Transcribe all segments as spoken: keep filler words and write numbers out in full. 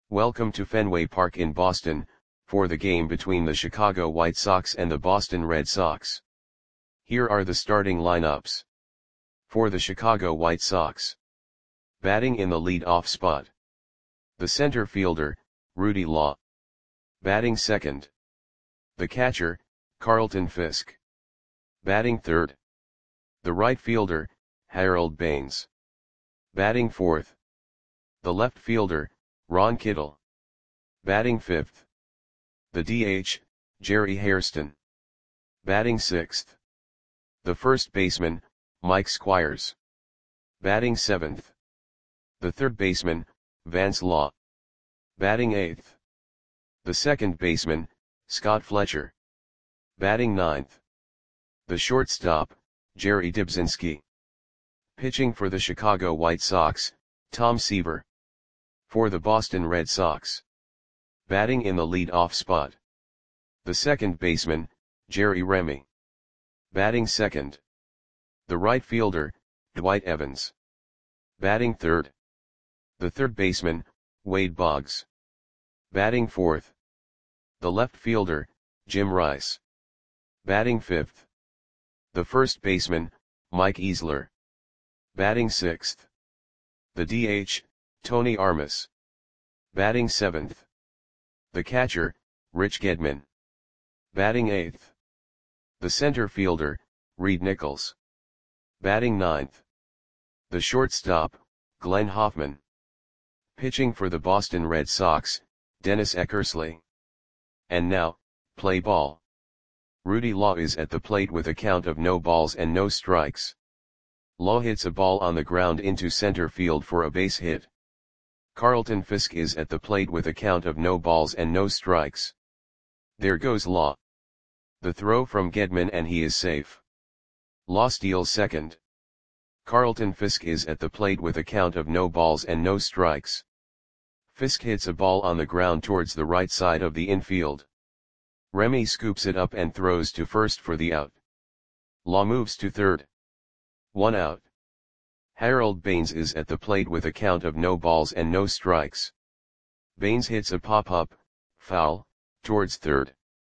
Welcome to Fenway Park in Boston, for the game between the Chicago White Sox and the Boston Red Sox. Here are the starting lineups. For the Chicago White Sox. Batting in the lead-off spot. The center fielder, Rudy Law. Batting second. The catcher, Carlton Fisk. Batting third. The right fielder, Harold Baines. Batting fourth. The left fielder, Ron Kittle. Batting fifth. The D H, Jerry Hairston. Batting sixth. The first baseman, Mike Squires. Batting seventh. The third baseman, Vance Law. Batting eighth. The second baseman, Scott Fletcher. Batting ninth. The shortstop, Jerry Dybzinski. Pitching for the Chicago White Sox, Tom Seaver. For the Boston Red Sox. Batting in the lead-off spot. The second baseman, Jerry Remy. Batting second. The right fielder, Dwight Evans. Batting third. The third baseman, Wade Boggs. Batting fourth. The left fielder, Jim Rice. Batting fifth. The first baseman, Mike Easler. Batting sixth. The D H, Tony Armas. Batting seventh. The catcher, Rich Gedman. Batting eighth. The center fielder, Reed Nichols. Batting ninth. The shortstop, Glenn Hoffman. Pitching for the Boston Red Sox, Dennis Eckersley. And now, play ball. Rudy Law is at the plate with a count of no balls and no strikes. Law hits a ball on the ground into center field for a base hit. Carlton Fisk is at the plate with a count of no balls and no strikes. There goes Law. The throw from Gedman and he is safe. Law steals second. Carlton Fisk is at the plate with a count of no balls and no strikes. Fisk hits a ball on the ground towards the right side of the infield. Remy scoops it up and throws to first for the out. Law moves to third. One out. Harold Baines is at the plate with a count of no balls and no strikes. Baines hits a pop-up, foul, towards third.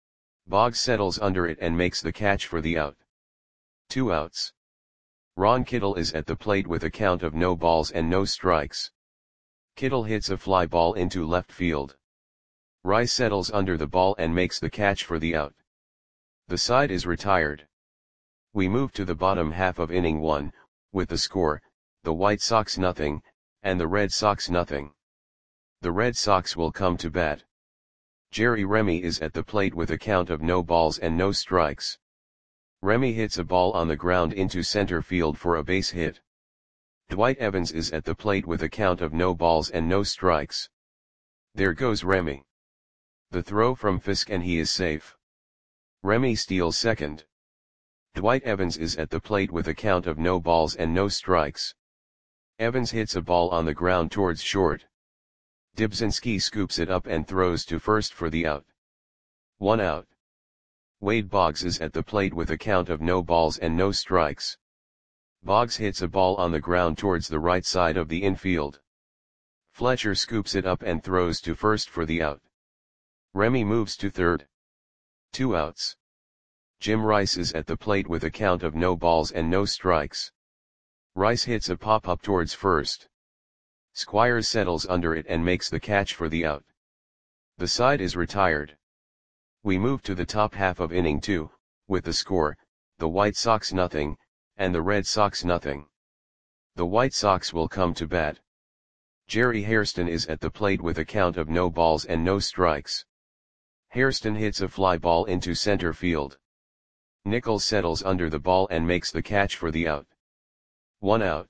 Boggs settles under it and makes the catch for the out. Two outs. Ron Kittle is at the plate with a count of no balls and no strikes. Kittle hits a fly ball into left field. Rice settles under the ball and makes the catch for the out. The side is retired. We move to the bottom half of inning one, with the score, the White Sox nothing, and the Red Sox nothing. The Red Sox will come to bat. Jerry Remy is at the plate with a count of no balls and no strikes. Remy hits a ball on the ground into center field for a base hit. Dwight Evans is at the plate with a count of no balls and no strikes. There goes Remy. The throw from Fisk and he is safe. Remy steals second. Dwight Evans is at the plate with a count of no balls and no strikes. Evans hits a ball on the ground towards short. Dybzinski scoops it up and throws to first for the out. One out. Wade Boggs is at the plate with a count of no balls and no strikes. Boggs hits a ball on the ground towards the right side of the infield. Fletcher scoops it up and throws to first for the out. Remy moves to third. Two outs. Jim Rice is at the plate with a count of no balls and no strikes. Rice hits a pop-up towards first. Squires settles under it and makes the catch for the out. The side is retired. We move to the top half of inning two, with the score, the White Sox nothing, and the Red Sox nothing. The White Sox will come to bat. Jerry Hairston is at the plate with a count of no balls and no strikes. Hairston hits a fly ball into center field. Nichols settles under the ball and makes the catch for the out. One out.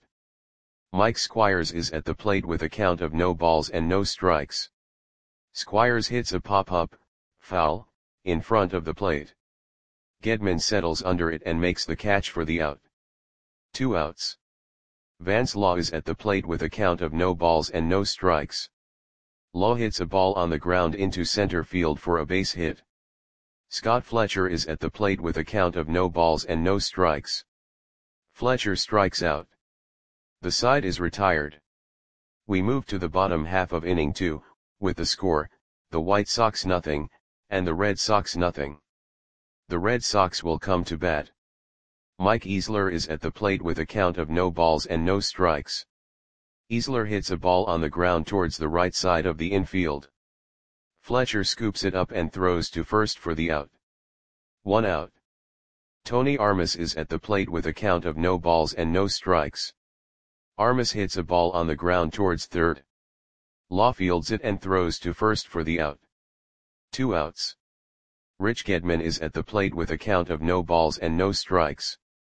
Mike Squires is at the plate with a count of no balls and no strikes. Squires hits a pop-up, foul, in front of the plate. Gedman settles under it and makes the catch for the out. Two outs. Vance Law is at the plate with a count of no balls and no strikes. Law hits a ball on the ground into center field for a base hit. Scott Fletcher is at the plate with a count of no balls and no strikes. Fletcher strikes out. The side is retired. We move to the bottom half of inning two, with the score, the White Sox nothing, and the Red Sox nothing. The Red Sox will come to bat. Mike Easler is at the plate with a count of no balls and no strikes. Easler hits a ball on the ground towards the right side of the infield. Fletcher scoops it up and throws to first for the out. One out. Tony Armas is at the plate with a count of no balls and no strikes. Armas hits a ball on the ground towards third. Law fields it and throws to first for the out. Two outs. Rich Gedman is at the plate with a count of no balls and no strikes.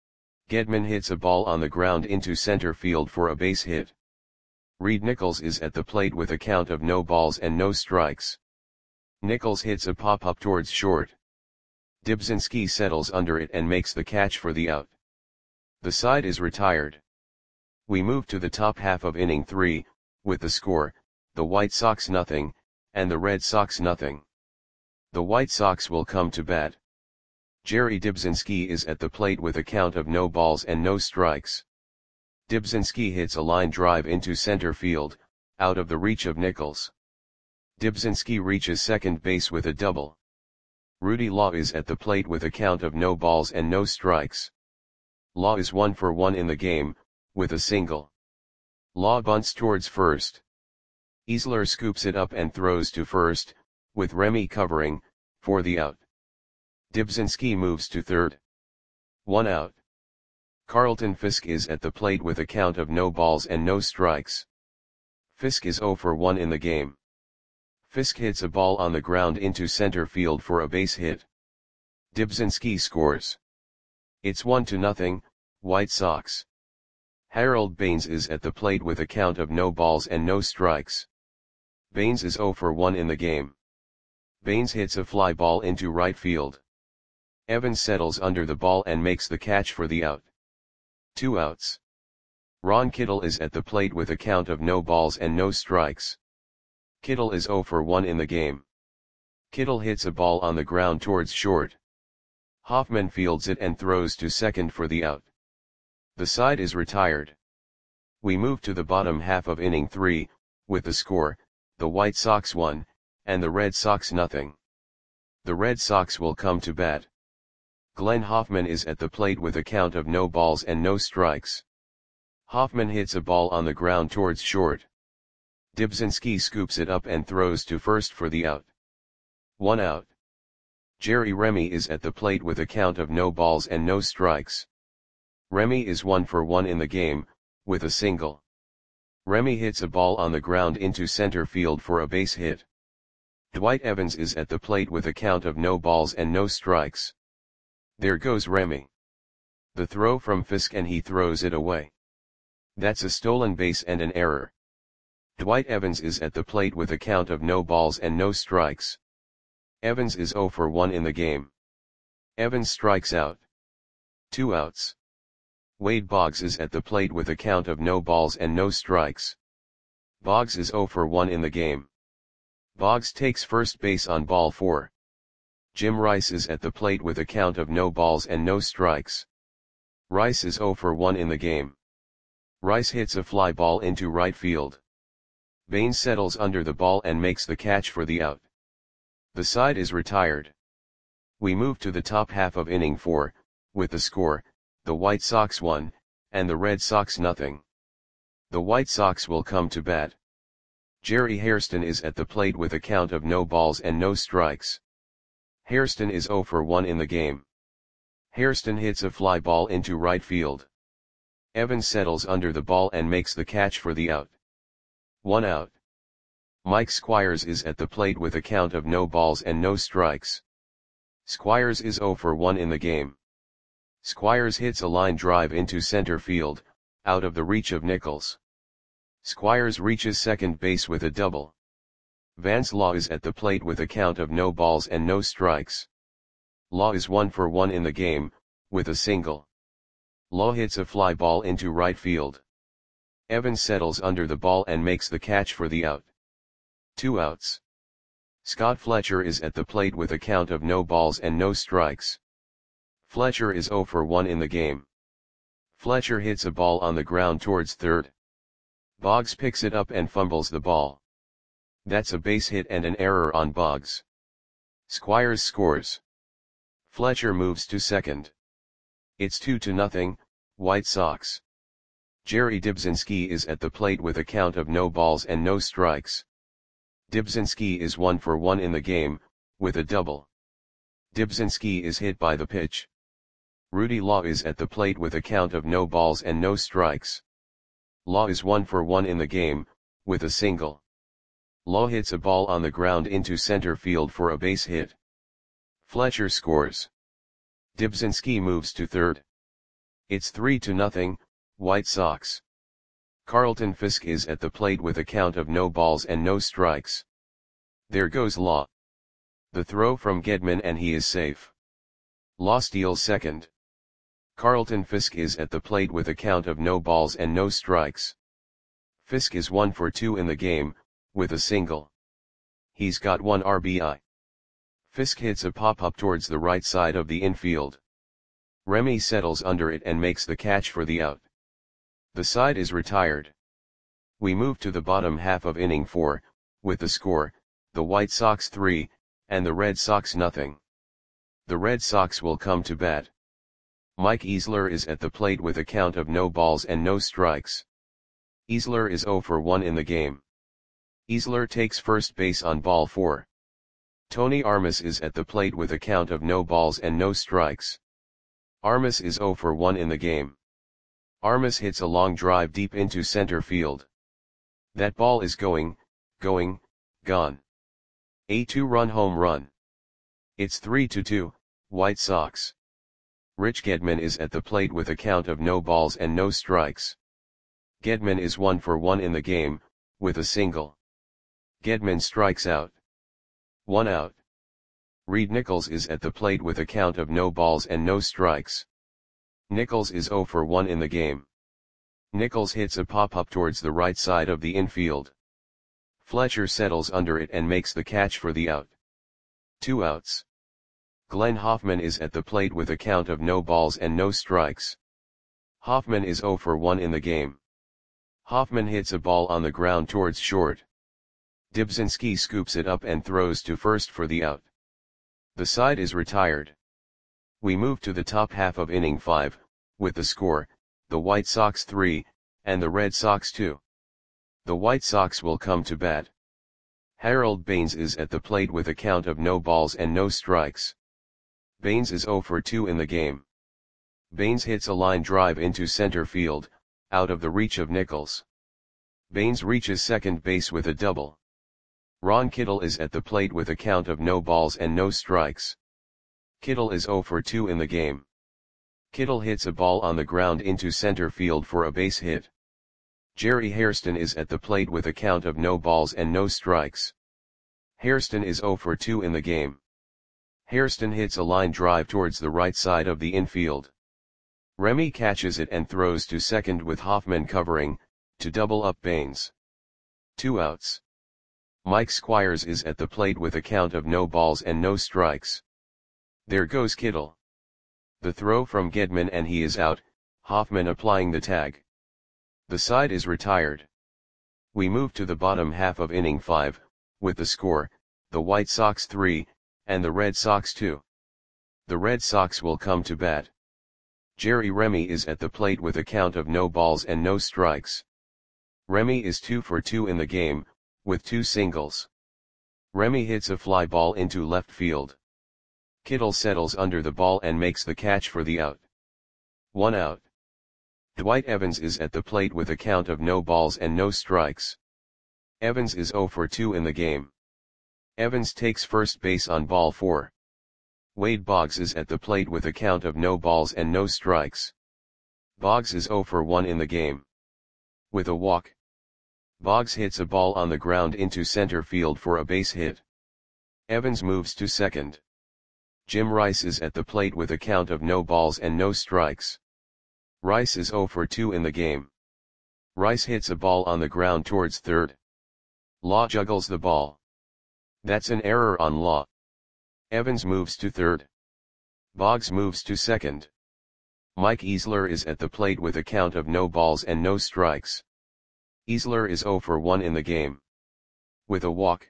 Gedman hits a ball on the ground into center field for a base hit. Reed Nichols is at the plate with a count of no balls and no strikes. Nichols hits a pop-up towards short. Dibzinski settles under it and makes the catch for the out. The side is retired. We move to the top half of inning three, with the score, the White Sox nothing, and the Red Sox nothing. The White Sox will come to bat. Jerry Dibzinski is at the plate with a count of no balls and no strikes. Dibzinski hits a line drive into center field, out of the reach of Nichols. Dibzinski reaches second base with a double. Rudy Law is at the plate with a count of no balls and no strikes. Law is one for one in the game, with a single. Law bunts towards first. Easler scoops it up and throws to first, with Remy covering, for the out. Dibzinski moves to third. One out. Carlton Fisk is at the plate with a count of no balls and no strikes. Fisk is zero for one in the game. Fisk hits a ball on the ground into center field for a base hit. Dibzinski scores. It's one to nothing, White Sox. Harold Baines is at the plate with a count of no balls and no strikes. Baines is zero for one in the game. Baines hits a fly ball into right field. Evans settles under the ball and makes the catch for the out. Two outs. Ron Kittle is at the plate with a count of no balls and no strikes. Kittle is zero for one in the game. Kittle hits a ball on the ground towards short. Hoffman fields it and throws to second for the out. The side is retired. We move to the bottom half of inning three, with the score, the White Sox one, and the Red Sox nothing. The Red Sox will come to bat. Glenn Hoffman is at the plate with a count of no balls and no strikes. Hoffman hits a ball on the ground towards short. Dibzinski scoops it up and throws to first for the out. One out. Jerry Remy is at the plate with a count of no balls and no strikes. Remy is one for one in the game, with a single. Remy hits a ball on the ground into center field for a base hit. Dwight Evans is at the plate with a count of no balls and no strikes. There goes Remy. The throw from Fisk and he throws it away. That's a stolen base and an error. Dwight Evans is at the plate with a count of no balls and no strikes. Evans is zero for one in the game. Evans strikes out. Two outs. Wade Boggs is at the plate with a count of no balls and no strikes. Boggs is zero for one in the game. Boggs takes first base on ball four. Jim Rice is at the plate with a count of no balls and no strikes. Rice is zero for one in the game. Rice hits a fly ball into right field. Baines settles under the ball and makes the catch for the out. The side is retired. We move to the top half of inning four, with the score, the White Sox one, and the Red Sox nothing. The White Sox will come to bat. Jerry Hairston is at the plate with a count of no balls and no strikes. Hairston is zero for one in the game. Hairston hits a fly ball into right field. Evans settles under the ball and makes the catch for the out. One out. Mike Squires is at the plate with a count of no balls and no strikes. Squires is zero for one in the game. Squires hits a line drive into center field, out of the reach of Nichols. Squires reaches second base with a double. Vance Law is at the plate with a count of no balls and no strikes. Law is one for one in the game, with a single. Law hits a fly ball into right field. Evans settles under the ball and makes the catch for the out. Two outs. Scott Fletcher is at the plate with a count of no balls and no strikes. Fletcher is zero for one in the game. Fletcher hits a ball on the ground towards third. Boggs picks it up and fumbles the ball. That's a base hit and an error on Boggs. Squires scores. Fletcher moves to second. It's two to nothing, White Sox. Jerry Dybzinski is at the plate with a count of no balls and no strikes. Dybzinski is one for one in the game, with a double. Dybzinski is hit by the pitch. Rudy Law is at the plate with a count of no balls and no strikes. Law is one for one in the game, with a single. Law hits a ball on the ground into center field for a base hit. Fletcher scores. Dybzinski moves to third. It's three to nothing, White Sox. Carlton Fisk is at the plate with a count of no balls and no strikes. There goes Law. The throw from Gedman and he is safe. Law steals second. Carlton Fisk is at the plate with a count of no balls and no strikes. Fisk is one for two in the game, with a single. He's got one R B I. Fisk hits a pop-up towards the right side of the infield. Remy settles under it and makes the catch for the out. The side is retired. We move to the bottom half of inning four, with the score, the White Sox three, and the Red Sox nothing. The Red Sox will come to bat. Mike Easler is at the plate with a count of no balls and no strikes. Easler is zero for one in the game. Easler takes first base on ball four. Tony Armas is at the plate with a count of no balls and no strikes. Armas is zero for one in the game. Armas hits a long drive deep into center field. That ball is going, going, gone. A two-run home run. It's three to two, White Sox. Rich Gedman is at the plate with a count of no balls and no strikes. Gedman is one for one in the game, with a single. Gedman strikes out. One out. Reed Nichols is at the plate with a count of no balls and no strikes. Nichols is zero for one in the game. Nichols hits a pop-up towards the right side of the infield. Fletcher settles under it and makes the catch for the out. Two outs. Glenn Hoffman is at the plate with a count of no balls and no strikes. Hoffman is zero for one in the game. Hoffman hits a ball on the ground towards short. Dybzinski scoops it up and throws to first for the out. The side is retired. We move to the top half of inning five, with the score, the White Sox three, and the Red Sox two. The White Sox will come to bat. Harold Baines is at the plate with a count of no balls and no strikes. Baines is zero for two in the game. Baines hits a line drive into center field, out of the reach of Nichols. Baines reaches second base with a double. Ron Kittle is at the plate with a count of no balls and no strikes. Kittle is zero for two in the game. Kittle hits a ball on the ground into center field for a base hit. Jerry Hairston is at the plate with a count of no balls and no strikes. Hairston is zero for two in the game. Hairston hits a line drive towards the right side of the infield. Remy catches it and throws to second with Hoffman covering, to double up Baines. Two outs. Mike Squires is at the plate with a count of no balls and no strikes. There goes Kittle. The throw from Gedman and he is out, Hoffman applying the tag. The side is retired. We move to the bottom half of inning five, with the score, the White Sox three, and the Red Sox two. The Red Sox will come to bat. Jerry Remy is at the plate with a count of no balls and no strikes. Remy is two for two in the game, with two singles. Remy hits a fly ball into left field. Kittle settles under the ball and makes the catch for the out. One out. Dwight Evans is at the plate with a count of no balls and no strikes. Evans is zero for two in the game. Evans takes first base on ball four. Wade Boggs is at the plate with a count of no balls and no strikes. Boggs is zero for one in the game. With a walk. Boggs hits a ball on the ground into center field for a base hit. Evans moves to second. Jim Rice is at the plate with a count of no balls and no strikes. Rice is zero for two in the game. Rice hits a ball on the ground towards third. Law juggles the ball. That's an error on Law. Evans moves to third. Boggs moves to second. Mike Easler is at the plate with a count of no balls and no strikes. Easler is zero for one in the game. with a walk.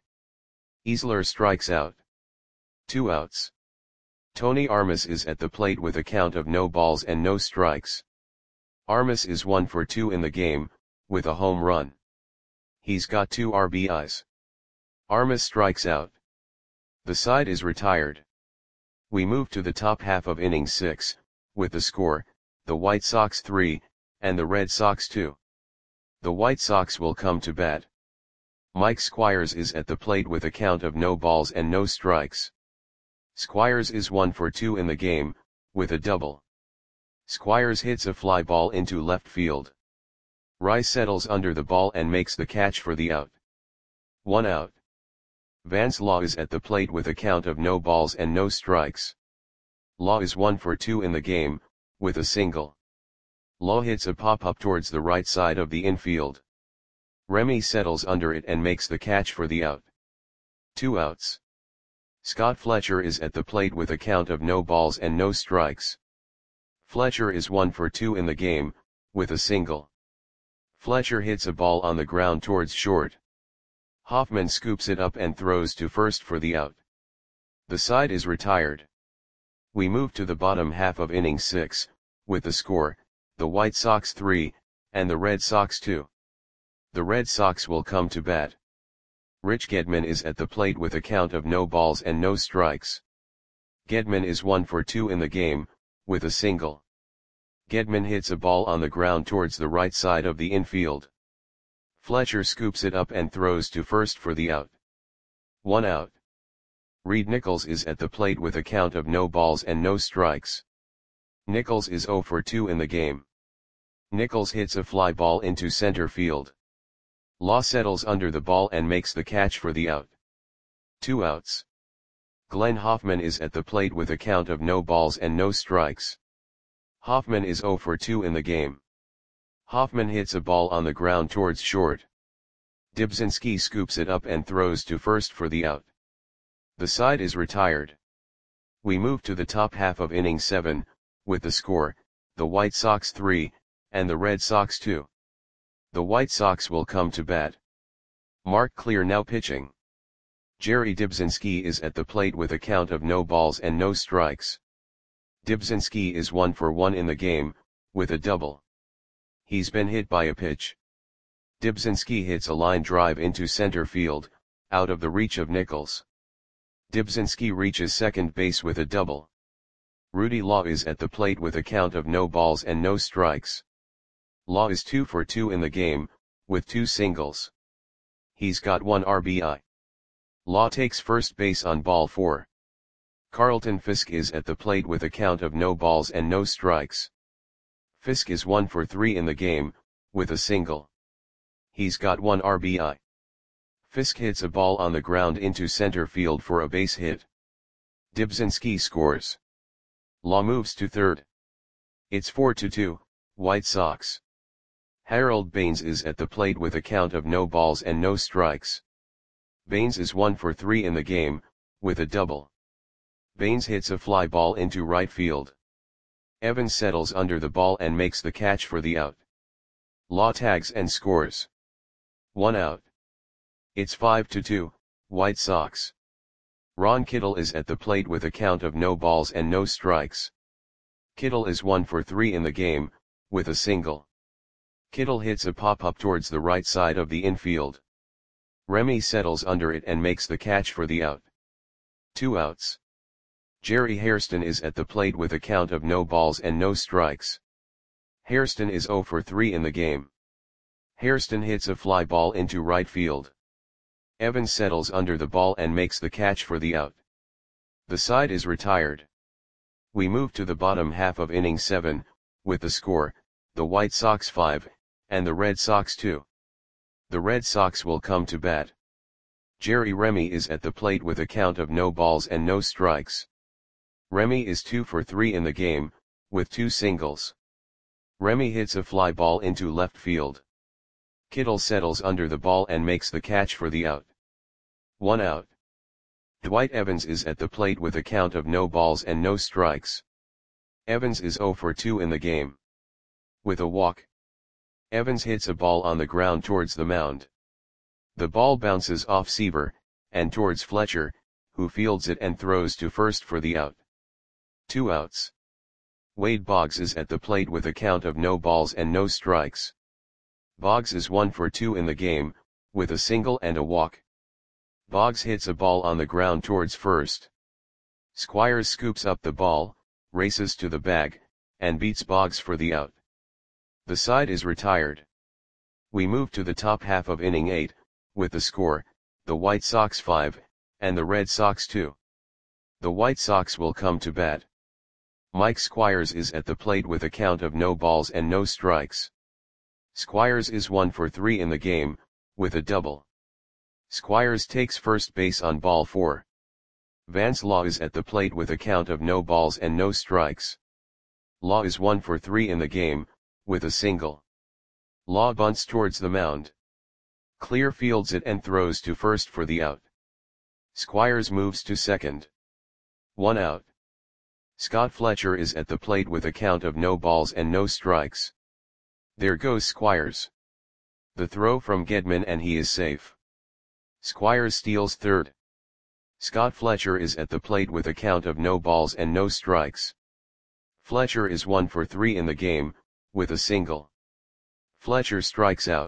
Easler strikes out. Two outs. Tony Armas is at the plate with a count of no balls and no strikes. Armas is one for two in the game, with a home run. He's got two R B Is. Armas strikes out. The side is retired. We move to the top half of inning six, with the score, the White Sox three, and the Red Sox two. The White Sox will come to bat. Mike Squires is at the plate with a count of no balls and no strikes. Squires is one for two in the game, with a double. Squires hits a fly ball into left field. Rice settles under the ball and makes the catch for the out. One out. Vance Law is at the plate with a count of no balls and no strikes. Law is one for two in the game, with a single. Law hits a pop-up towards the right side of the infield. Remy settles under it and makes the catch for the out. Two outs. Scott Fletcher is at the plate with a count of no balls and no strikes. Fletcher is one for two in the game, with a single. Fletcher hits a ball on the ground towards short. Hoffman scoops it up and throws to first for the out. The side is retired. We move to the bottom half of inning six, with the score, the White Sox three, and the Red Sox two. The Red Sox will come to bat. Rich Gedman is at the plate with a count of no balls and no strikes. Gedman is one for two in the game, with a single. Gedman hits a ball on the ground towards the right side of the infield. Fletcher scoops it up and throws to first for the out. One out. Reed Nichols is at the plate with a count of no balls and no strikes. Nichols is zero for two in the game. Nichols hits a fly ball into center field. Law settles under the ball and makes the catch for the out. Two outs. Glenn Hoffman is at the plate with a count of no balls and no strikes. Hoffman is zero for two in the game. Hoffman hits a ball on the ground towards short. Dibzinski scoops it up and throws to first for the out. The side is retired. We move to the top half of inning seven, with the score, the White Sox three, and the Red Sox two. The White Sox will come to bat. Mark Clear now pitching. Jerry Dibzinski is at the plate with a count of no balls and no strikes. Dibzinski is one for one in the game, with a double. He's been hit by a pitch. Dibzinski hits a line drive into center field, out of the reach of Nichols. Dibzinski reaches second base with a double. Rudy Law is at the plate with a count of no balls and no strikes. Law is two for two in the game, with two singles. He's got one R B I. Law takes first base on ball four. Carlton Fisk is at the plate with a count of no balls and no strikes. Fisk is one for three in the game, with a single. He's got one R B I. Fisk hits a ball on the ground into center field for a base hit. Dibzinski scores. Law moves to third. It's four to two, White Sox. Harold Baines is at the plate with a count of no balls and no strikes. Baines is one for three in the game, with a double. Baines hits a fly ball into right field. Evans settles under the ball and makes the catch for the out. Law tags and scores. One out. It's five to two, White Sox. Ron Kittle is at the plate with a count of no balls and no strikes. Kittle is one for three in the game, with a single. Kittle hits a pop-up towards the right side of the infield. Remy settles under it and makes the catch for the out. Two outs. Jerry Hairston is at the plate with a count of no balls and no strikes. Hairston is zero for three in the game. Hairston hits a fly ball into right field. Evans settles under the ball and makes the catch for the out. The side is retired. We move to the bottom half of inning seven, with the score, the White Sox five, and the Red Sox two. The Red Sox will come to bat. Jerry Remy is at the plate with a count of no balls and no strikes. Remy is two for three in the game, with two singles. Remy hits a fly ball into left field. Kittle settles under the ball and makes the catch for the out. One out. Dwight Evans is at the plate with a count of no balls and no strikes. Evans is zero for two in the game. With a walk. Evans hits a ball on the ground towards the mound. The ball bounces off Seaver, and towards Fletcher, who fields it and throws to first for the out. Two outs. Wade Boggs is at the plate with a count of no balls and no strikes. Boggs is one for two in the game, with a single and a walk. Boggs hits a ball on the ground towards first. Squires scoops up the ball, races to the bag, and beats Boggs for the out. The side is retired. We move to the top half of inning eight, with the score, the White Sox five, and the Red Sox two. The White Sox will come to bat. Mike Squires is at the plate with a count of no balls and no strikes. Squires is one for three in the game, with a double. Squires takes first base on ball four. Vance Law is at the plate with a count of no balls and no strikes. Law is one for three in the game, with a single. Law bunts towards the mound. Clear fields it and throws to first for the out. Squires moves to second. One out. Scott Fletcher is at the plate with a count of no balls and no strikes. There goes Squires. The throw from Gedman and he is safe. Squires steals third. Scott Fletcher is at the plate with a count of no balls and no strikes. Fletcher is one for three in the game, with a single. Fletcher strikes out.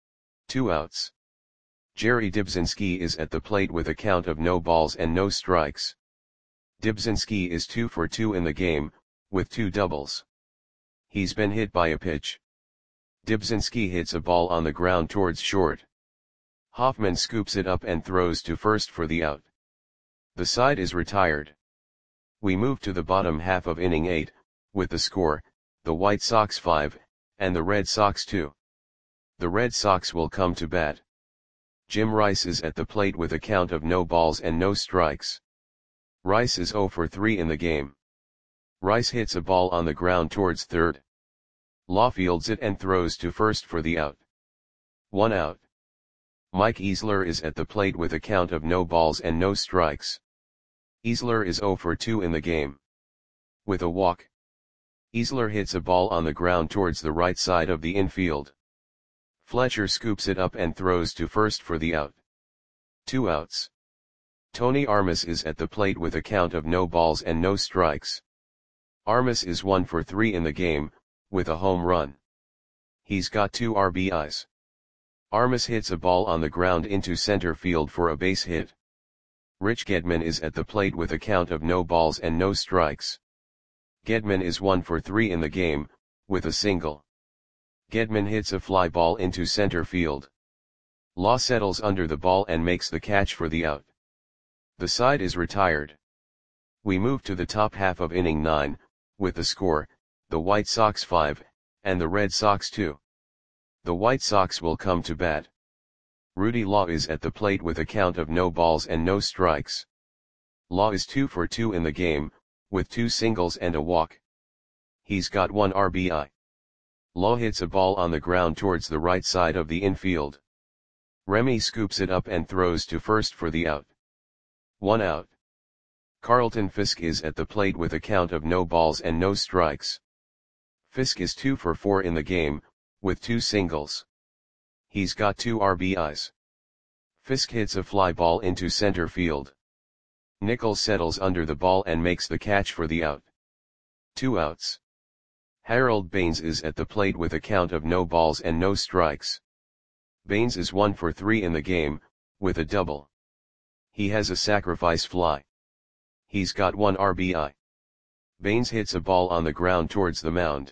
Two outs. Jerry Dybzinski is at the plate with a count of no balls and no strikes. Dybzinski is two for two in the game, with two doubles. He's been hit by a pitch. Dybzinski hits a ball on the ground towards short. Hoffman scoops it up and throws to first for the out. The side is retired. We move to the bottom half of inning eight, with the score, the White Sox five, and the Red Sox two. The Red Sox will come to bat. Jim Rice is at the plate with a count of no balls and no strikes. Rice is zero for three in the game. Rice hits a ball on the ground towards third. Law fields it and throws to first for the out. One out. Mike Easler is at the plate with a count of no balls and no strikes. Easler is zero for two in the game. With a walk. Easler hits a ball on the ground towards the right side of the infield. Fletcher scoops it up and throws to first for the out. Two outs. Tony Armas is at the plate with a count of no balls and no strikes. Armas is one for three in the game, with a home run. He's got two R B Is. Armas hits a ball on the ground into center field for a base hit. Rich Gedman is at the plate with a count of no balls and no strikes. Gedman is one for three in the game, with a single. Gedman hits a fly ball into center field. Law settles under the ball and makes the catch for the out. The side is retired. We move to the top half of inning nine, with the score, the White Sox five, and the Red Sox two. The White Sox will come to bat. Rudy Law is at the plate with a count of no balls and no strikes. Law is two for two in the game, with two singles and a walk. He's got one R B I. Law hits a ball on the ground towards the right side of the infield. Remy scoops it up and throws to first for the out. One out. Carlton Fisk is at the plate with a count of no balls and no strikes. Fisk is two for four in the game, with two singles. He's got two R B Is. Fisk hits a fly ball into center field. Nichols settles under the ball and makes the catch for the out. Two outs. Harold Baines is at the plate with a count of no balls and no strikes. Baines is one for three in the game, with a double. He has a sacrifice fly. He's got one R B I. Baines hits a ball on the ground towards the mound.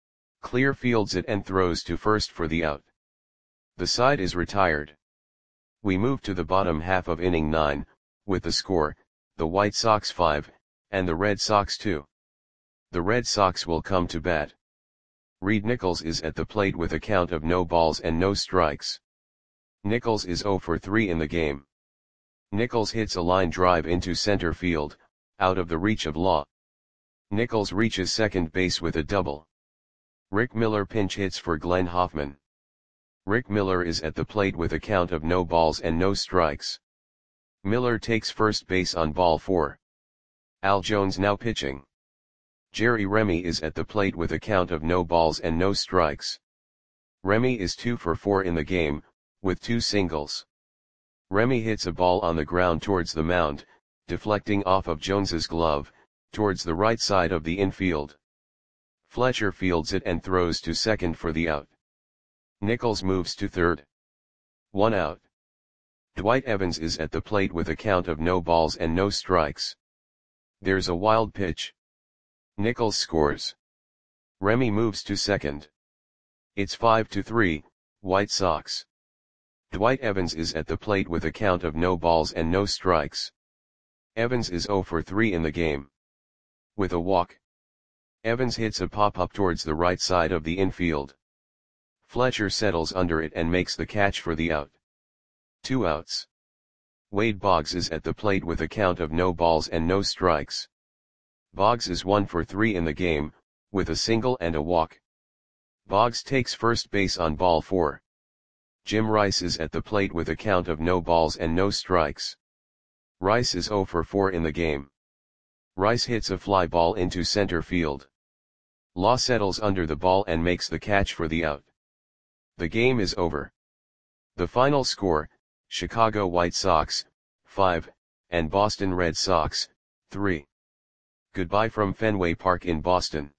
Clear fields it and throws to first for the out. The side is retired. We move to the bottom half of inning nine, with the score, the White Sox five, and the Red Sox two. The Red Sox will come to bat. Reed Nichols is at the plate with a count of no balls and no strikes. Nichols is zero for three in the game. Nichols hits a line drive into center field, out of the reach of Law. Nichols reaches second base with a double. Rick Miller pinch hits for Glenn Hoffman. Rick Miller is at the plate with a count of no balls and no strikes. Miller takes first base on ball four. Al Jones now pitching. Jerry Remy is at the plate with a count of no balls and no strikes. Remy is two for four in the game, with two singles. Remy hits a ball on the ground towards the mound, deflecting off of Jones's glove, towards the right side of the infield. Fletcher fields it and throws to second for the out. Nichols moves to third. One out. Dwight Evans is at the plate with a count of no balls and no strikes. There's a wild pitch. Nichols scores. Remy moves to second. It's five to three, White Sox. Dwight Evans is at the plate with a count of no balls and no strikes. Evans is zero for three in the game. With a walk. Evans hits a pop-up towards the right side of the infield. Fletcher settles under it and makes the catch for the out. Two outs. Wade Boggs is at the plate with a count of no balls and no strikes. Boggs is one for three in the game, with a single and a walk. Boggs takes first base on ball four. Jim Rice is at the plate with a count of no balls and no strikes. Rice is zero for four in the game. Rice hits a fly ball into center field. Law settles under the ball and makes the catch for the out. The game is over. The final score, Chicago White Sox, five, and Boston Red Sox, three. Goodbye from Fenway Park in Boston.